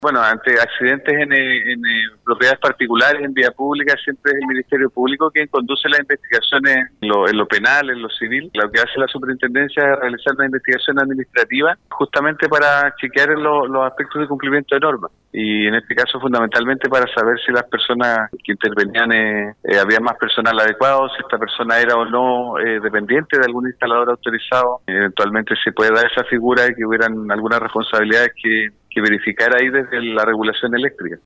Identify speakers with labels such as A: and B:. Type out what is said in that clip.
A: Bueno, ante accidentes en propiedades particulares, en vía pública, siempre es el Ministerio Público quien conduce las investigaciones en lo penal, en lo civil. Lo que hace la superintendencia es realizar una investigación administrativa justamente para chequear los aspectos de cumplimiento de normas. Y en este caso fundamentalmente para saber si las personas que intervenían, había más personal adecuado, si esta persona era o no dependiente de algún instalador autorizado. Eventualmente se puede dar esa figura de que hubieran algunas responsabilidades que verificar ahí desde la regulación eléctrica.